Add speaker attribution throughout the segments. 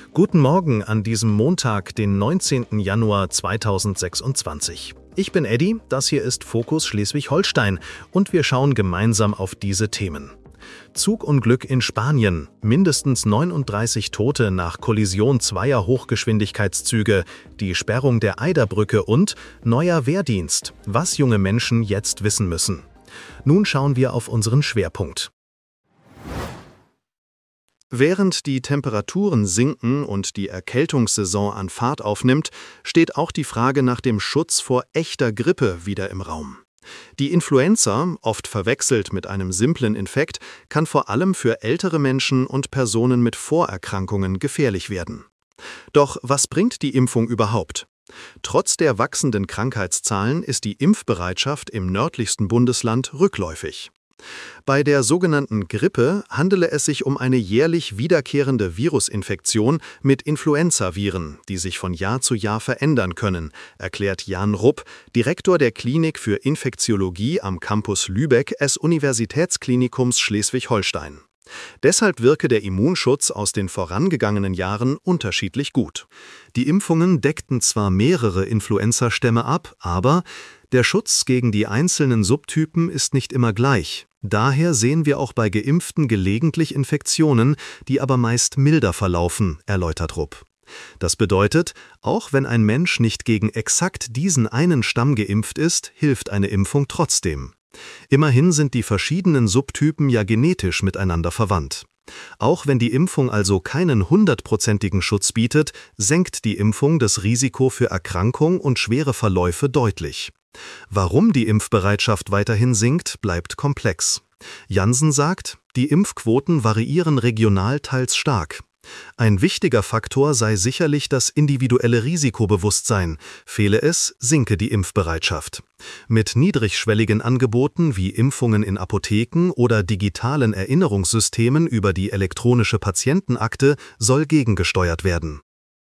Speaker 1: Guten Morgen an diesem Montag, den 19. Januar 2026. Ich bin Eddie, das hier ist Fokus Schleswig-Holstein und wir schauen gemeinsam auf diese Themen. Zugunglück in Spanien, mindestens 39 Tote nach Kollision zweier Hochgeschwindigkeitszüge, die Sperrung der Eiderbrücke und neuer Wehrdienst, was junge Menschen jetzt wissen müssen. Nun schauen wir auf unseren Schwerpunkt. Während die Temperaturen sinken und die Erkältungssaison an Fahrt aufnimmt, steht auch die Frage nach dem Schutz vor echter Grippe wieder im Raum. Die Influenza, oft verwechselt mit einem simplen Infekt, kann vor allem für ältere Menschen und Personen mit Vorerkrankungen gefährlich werden. Doch was bringt die Impfung überhaupt? Trotz der wachsenden Krankheitszahlen ist die Impfbereitschaft im nördlichsten Bundesland rückläufig. Bei der sogenannten Grippe handele es sich um eine jährlich wiederkehrende Virusinfektion mit Influenzaviren, die sich von Jahr zu Jahr verändern können, erklärt Jan Rupp, Direktor der Klinik für Infektiologie am Campus Lübeck des Universitätsklinikums Schleswig-Holstein. Deshalb wirke der Immunschutz aus den vorangegangenen Jahren unterschiedlich gut. Die Impfungen deckten zwar mehrere Influenzastämme ab, aber der Schutz gegen die einzelnen Subtypen ist nicht immer gleich. Daher sehen wir auch bei Geimpften gelegentlich Infektionen, die aber meist milder verlaufen, erläutert Rupp. Das bedeutet, auch wenn ein Mensch nicht gegen exakt diesen einen Stamm geimpft ist, hilft eine Impfung trotzdem. Immerhin sind die verschiedenen Subtypen ja genetisch miteinander verwandt. Auch wenn die Impfung also keinen 100%igen Schutz bietet, senkt die Impfung das Risiko für Erkrankung und schwere Verläufe deutlich. Warum die Impfbereitschaft weiterhin sinkt, bleibt komplex. Jansen sagt, die Impfquoten variieren regional teils stark. Ein wichtiger Faktor sei sicherlich das individuelle Risikobewusstsein. Fehle es, sinke die Impfbereitschaft. Mit niedrigschwelligen Angeboten wie Impfungen in Apotheken oder digitalen Erinnerungssystemen über die elektronische Patientenakte soll gegengesteuert werden.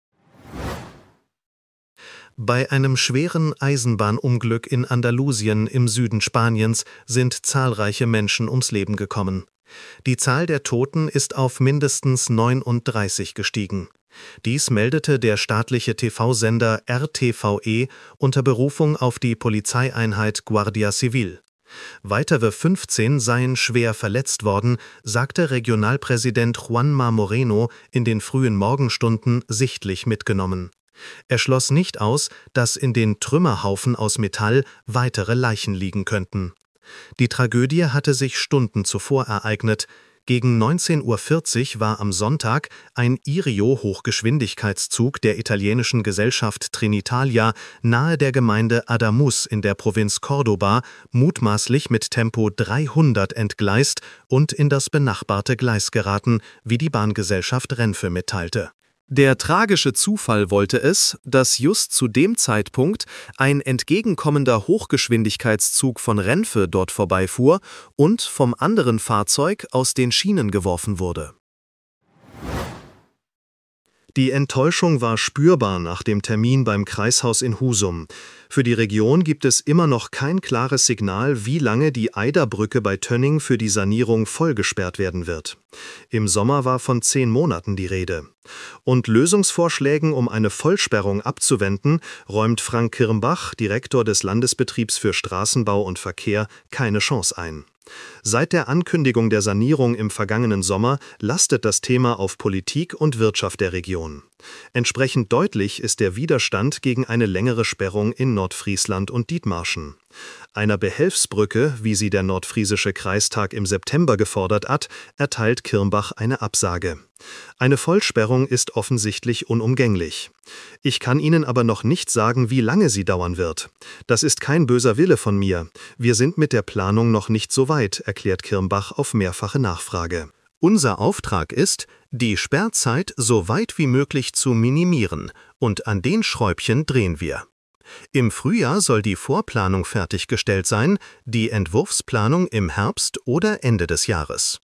Speaker 1: Bei einem schweren Eisenbahnunglück in Andalusien im Süden Spaniens sind zahlreiche Menschen ums Leben gekommen. Die Zahl der Toten ist auf mindestens 39 gestiegen. Dies meldete der staatliche TV-Sender RTVE unter Berufung auf die Polizeieinheit Guardia Civil. Weitere 15 seien schwer verletzt worden, sagte Regionalpräsident Juanma Moreno in den frühen Morgenstunden sichtlich mitgenommen. Er schloss nicht aus, dass in den Trümmerhaufen aus Metall weitere Leichen liegen könnten. Die Tragödie hatte sich Stunden zuvor ereignet. Gegen 19:40 Uhr war am Sonntag ein Irio-Hochgeschwindigkeitszug der italienischen Gesellschaft Trenitalia nahe der Gemeinde Adamuz in der Provinz Córdoba mutmaßlich mit Tempo 300 entgleist und in das benachbarte Gleis geraten, wie die Bahngesellschaft Renfe mitteilte. Der tragische Zufall wollte es, dass just zu dem Zeitpunkt ein entgegenkommender Hochgeschwindigkeitszug von Renfe dort vorbeifuhr und vom anderen Fahrzeug aus den Schienen geworfen wurde. Die Enttäuschung war spürbar nach dem Termin beim Kreishaus in Husum. Für die Region gibt es immer noch kein klares Signal, wie lange die Eiderbrücke bei Tönning für die Sanierung vollgesperrt werden wird. Im Sommer war von 10 Monaten die Rede. Und Lösungsvorschlägen, um eine Vollsperrung abzuwenden, räumt Frank Kirmbach, Direktor des Landesbetriebs für Straßenbau und Verkehr, keine Chance ein. Seit der Ankündigung der Sanierung im vergangenen Sommer lastet das Thema auf Politik und Wirtschaft der Region. Entsprechend deutlich ist der Widerstand gegen eine längere Sperrung in Nordfriesland und Dithmarschen. Einer Behelfsbrücke, wie sie der Nordfriesische Kreistag im September gefordert hat, erteilt Kirmbach eine Absage. Eine Vollsperrung ist offensichtlich unumgänglich. Ich kann Ihnen aber noch nicht sagen, wie lange sie dauern wird. Das ist kein böser Wille von mir. Wir sind mit der Planung noch nicht so weit, erklärt Kirmbach auf mehrfache Nachfrage. Unser Auftrag ist, die Sperrzeit so weit wie möglich zu minimieren, und an den Schräubchen drehen wir. Im Frühjahr soll die Vorplanung fertiggestellt sein, die Entwurfsplanung im Herbst oder Ende des Jahres.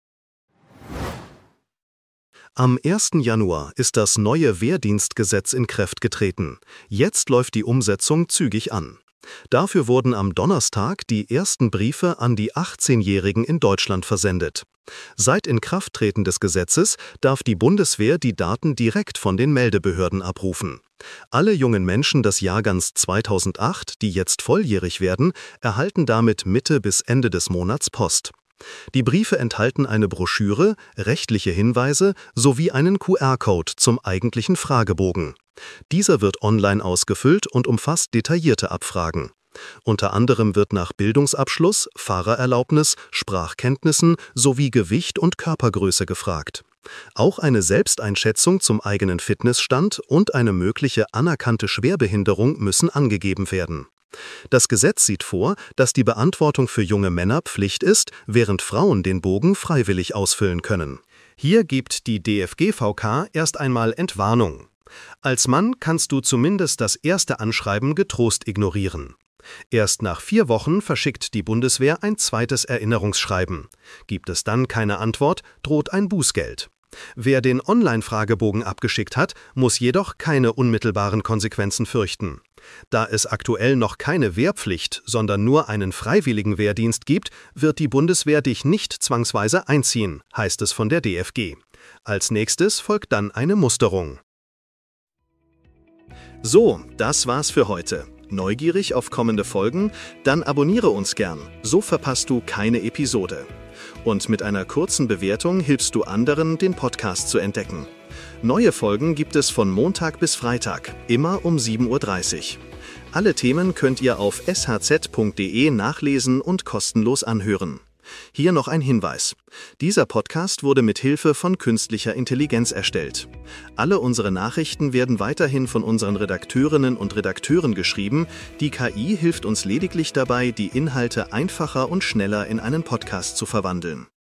Speaker 1: Am 1. Januar ist das neue Wehrdienstgesetz in Kraft getreten. Jetzt läuft die Umsetzung zügig an. Dafür wurden am Donnerstag die ersten Briefe an die 18-Jährigen in Deutschland versendet. Seit Inkrafttreten des Gesetzes darf die Bundeswehr die Daten direkt von den Meldebehörden abrufen. Alle jungen Menschen des Jahrgangs 2008, die jetzt volljährig werden, erhalten damit Mitte bis Ende des Monats Post. Die Briefe enthalten eine Broschüre, rechtliche Hinweise sowie einen QR-Code zum eigentlichen Fragebogen. Dieser wird online ausgefüllt und umfasst detaillierte Abfragen. Unter anderem wird nach Bildungsabschluss, Fahrererlaubnis, Sprachkenntnissen sowie Gewicht und Körpergröße gefragt. Auch eine Selbsteinschätzung zum eigenen Fitnessstand und eine mögliche anerkannte Schwerbehinderung müssen angegeben werden. Das Gesetz sieht vor, dass die Beantwortung für junge Männer Pflicht ist, während Frauen den Bogen freiwillig ausfüllen können. Hier gibt die DFGVK erst einmal Entwarnung. Als Mann kannst du zumindest das erste Anschreiben getrost ignorieren. Erst nach 4 Wochen verschickt die Bundeswehr ein zweites Erinnerungsschreiben. Gibt es dann keine Antwort, droht ein Bußgeld. Wer den Online-Fragebogen abgeschickt hat, muss jedoch keine unmittelbaren Konsequenzen fürchten. Da es aktuell noch keine Wehrpflicht, sondern nur einen freiwilligen Wehrdienst gibt, wird die Bundeswehr dich nicht zwangsweise einziehen, heißt es von der DFG. Als nächstes folgt dann eine Musterung. So, das war's für heute. Neugierig auf kommende Folgen? Dann abonniere uns gern, so verpasst du keine Episode. Und mit einer kurzen Bewertung hilfst du anderen, den Podcast zu entdecken. Neue Folgen gibt es von Montag bis Freitag, immer um 7:30 Uhr. Alle Themen könnt ihr auf shz.de nachlesen und kostenlos anhören. Hier noch ein Hinweis. Dieser Podcast wurde mit Hilfe von künstlicher Intelligenz erstellt. Alle unsere Nachrichten werden weiterhin von unseren Redakteurinnen und Redakteuren geschrieben. Die KI hilft uns lediglich dabei, die Inhalte einfacher und schneller in einen Podcast zu verwandeln.